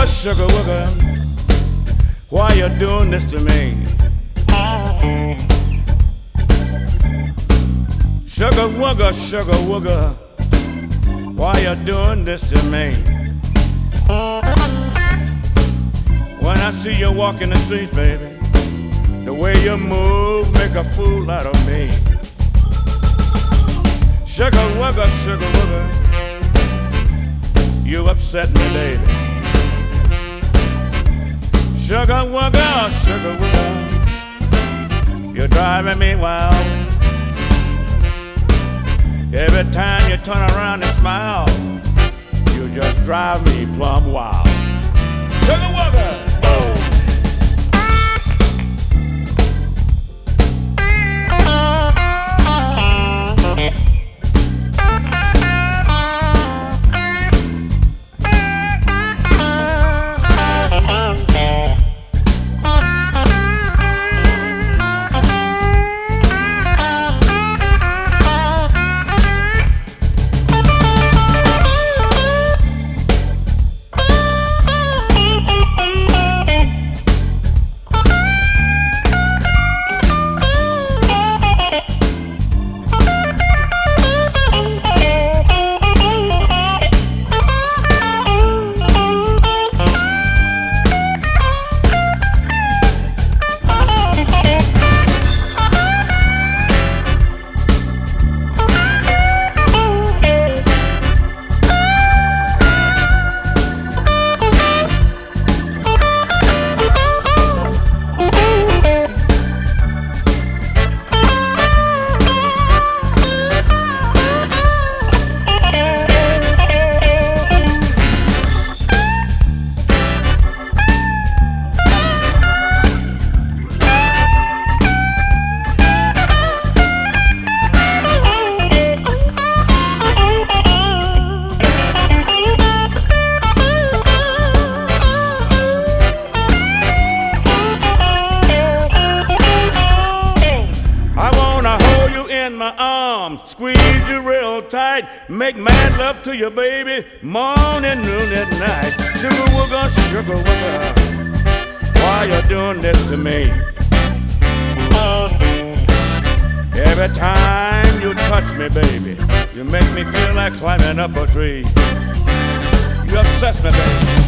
wugga, sugar wugga, why you doing this to me? Sugar wugga, why you doing this to me? When I see you walking the streets, baby, the way you move make a fool out of me. Sugar wugga, you upset me, baby. Sugar wugga, you're driving me wild. Every time you turn around and smile, you just drive me plumb wild. Sugar wugga. Squeeze you real tight, make mad love to you, baby, morning, noon, and night. Sugar wugga, why you doing this to me? Every time you touch me, baby, you make me feel like climbing up a tree. You obsess me, baby.